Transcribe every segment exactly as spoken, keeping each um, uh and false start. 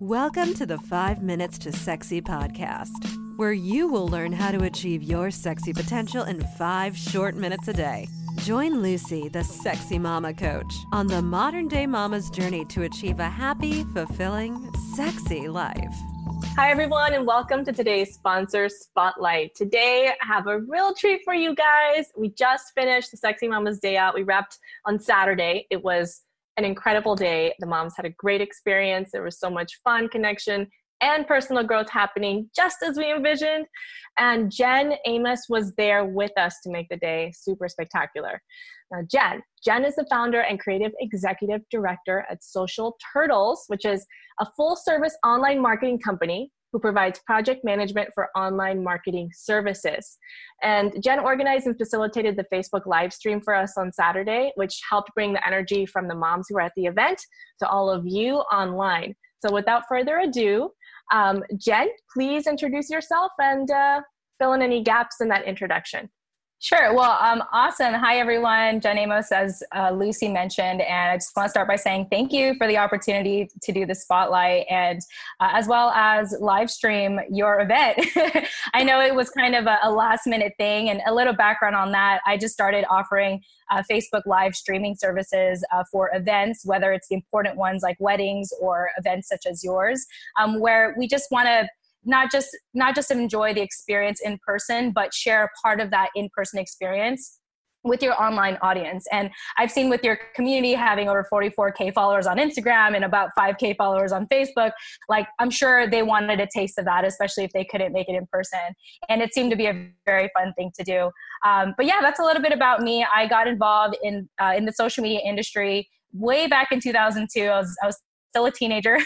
Welcome to the Five Minutes to Sexy podcast, where you will learn how to achieve your sexy potential in five short minutes a day. Join Lucy, the sexy mama coach, on the modern day mama's journey to achieve a happy, fulfilling, sexy life. Hi, everyone, and welcome to today's sponsor spotlight. Today, I have a real treat for you guys. We just finished the Sexy Mama's Day Out. We wrapped on Saturday. It was an incredible day. The moms had a great experience. There was so much fun, connection, and personal growth happening just as we envisioned. And Jen Amos was there with us to make the day super spectacular. Now, Jen, Jen is the founder and creative executive director at Social Turtles, which is a full-service online marketing company who provides project management for online marketing services. And Jen organized and facilitated the Facebook live stream for us on Saturday, which helped bring the energy from the moms who were at the event to all of you online. So without further ado, um, Jen, please introduce yourself and uh, fill in any gaps in that introduction. Sure. Well, um, awesome. Hi, everyone. Jen Amos, as uh, Lucy mentioned, and I just want to start by saying thank you for the opportunity to do the spotlight and uh, as well as live stream your event. I know it was kind of a, a last minute thing, and a little background on that. I just started offering uh, Facebook live streaming services uh, for events, whether it's the important ones like weddings or events such as yours, um, where we just want to not just not just enjoy the experience in person, but share part of that in-person experience with your online audience. And I've seen with your community having over forty-four K followers on Instagram and about five K followers on Facebook, like I'm sure they wanted a taste of that, especially if they couldn't make it in person. And it seemed to be a very fun thing to do. Um, but yeah, that's a little bit about me. I got involved in uh, in the social media industry way back in two thousand two. I was, I was still a teenager.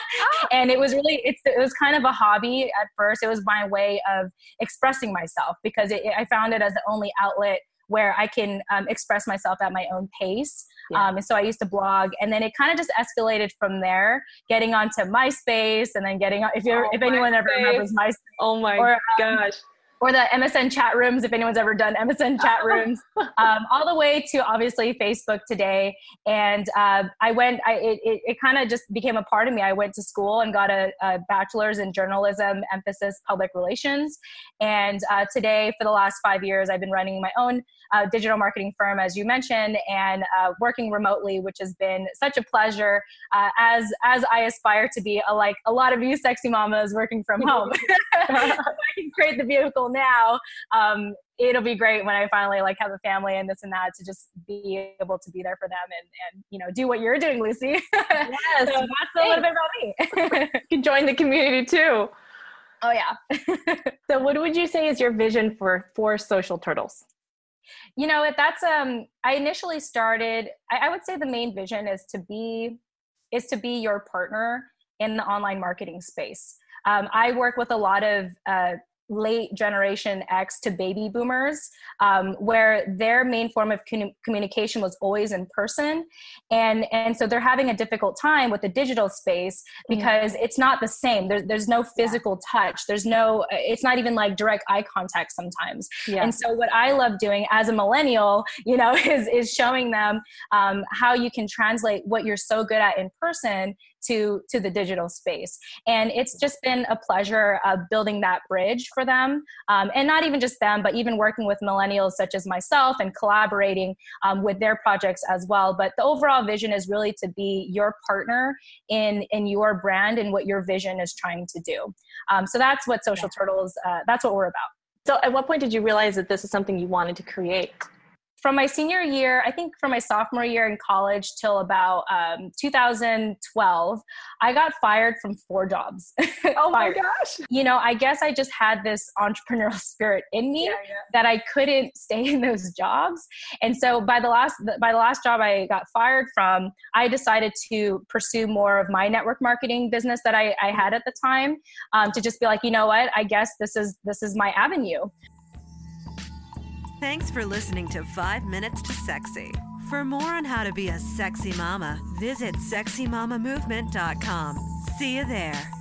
And it was really, it's, it was kind of a hobby at first. It was my way of expressing myself because it, I found it as the only outlet where I can um, express myself at my own pace. Yeah. Um, and so I used to blog, and then it kind of just escalated from there, getting onto MySpace, and then getting on, if you're, oh, if anyone MySpace. ever remembers MySpace. Oh my or, um, gosh. Or the M S N chat rooms, if anyone's ever done M S N chat rooms, um, all the way to obviously Facebook today. And uh, I went, I, it, it, it kind of just became a part of me. I went to school and got a, a bachelor's in journalism, emphasis public relations. And uh, today, for the last five years, I've been running my own uh, digital marketing firm, as you mentioned, and uh, working remotely, which has been such a pleasure uh, as as I aspire to be a, like a lot of you sexy mamas working from home. I can create the vehicle now. Um, it'll be great when I finally like have a family and this and that to just be able to be there for them and, and you know, do what you're doing, Lucy. Yes. So that's a little bit about me. You can join the community too. Oh yeah. So what would you say is your vision for, for Social Turtles? You know, that's, um, I initially started, I, I would say the main vision is to be, is to be your partner in the online marketing space. Um, I work with a lot of, uh, late generation X to baby boomers, um, where their main form of con- communication was always in person. And, and so they're having a difficult time with the digital space because mm-hmm. it's not the same. There's, there's no physical yeah. touch. There's no, it's not even like direct eye contact sometimes. Yeah. And so what I love doing as a millennial, you know, is, is showing them um, how you can translate what you're so good at in person to to the digital space. And it's just been a pleasure uh, building that bridge for them. Um, and not even just them, but even working with millennials such as myself and collaborating um, with their projects as well. But the overall vision is really to be your partner in, in your brand and what your vision is trying to do. Um, so that's what Social yeah. Turtles, uh, that's what we're about. So at what point did you realize that this is something you wanted to create? From my senior year, I think from my sophomore year in college till about um, two thousand twelve, I got fired from four jobs. Oh my gosh. You know, I guess I just had this entrepreneurial spirit in me yeah, yeah. that I couldn't stay in those jobs. And so by the last by the last job I got fired from, I decided to pursue more of my network marketing business that I, I had at the time, um, to just be like, you know what, I guess this is this is my avenue. Thanks for listening to Five Minutes to Sexy. For more on how to be a sexy mama, visit sexy mama movement dot com. See you there.